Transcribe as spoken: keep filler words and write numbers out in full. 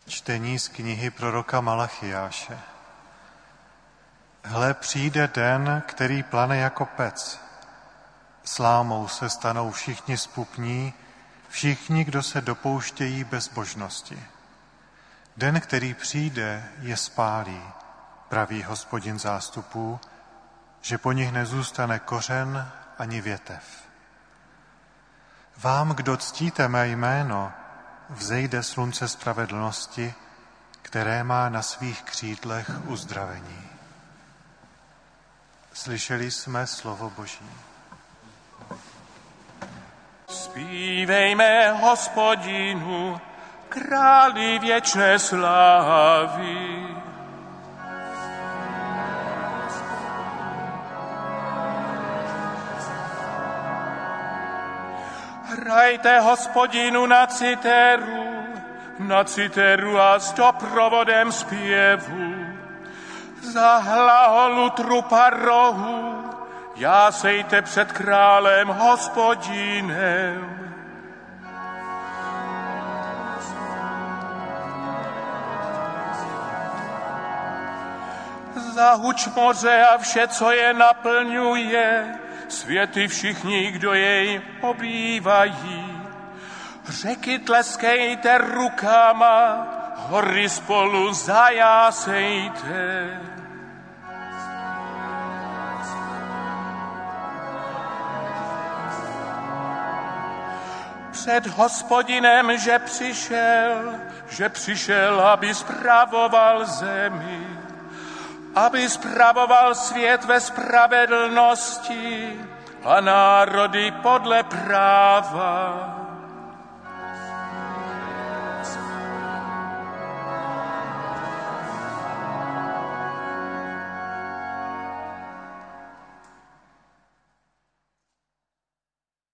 Čtení z knihy proroka Malachiáše. Hle, přijde den, který plane jako pec. Slámou se stanou všichni zpupní, všichni, kdo se dopouštějí bezbožnosti. Den, který přijde, je spálí, praví Hospodin zástupů, že po nich nezůstane kořen ani větev. Vám, kdo ctíte mé jméno, vzejde slunce spravedlnosti, které má na svých křídlech uzdravení. Slyšeli jsme slovo Boží. Zpívejme Hospodinu, králi věčné slávy. Hrajte Hospodinu na citeru, na citeru a s doprovodem zpěvu. Za hlaholu trupa rohu, jásejte před králem Hospodinem. Zahuč moře a vše, co je naplňuje, světy všichni, kdo jej obývají. Řeky tleskejte rukama, hory spolu zajásejte. Před Hospodinem, že přišel, že přišel, aby spravoval zemi, aby spravoval svět ve spravedlnosti a národy podle práva.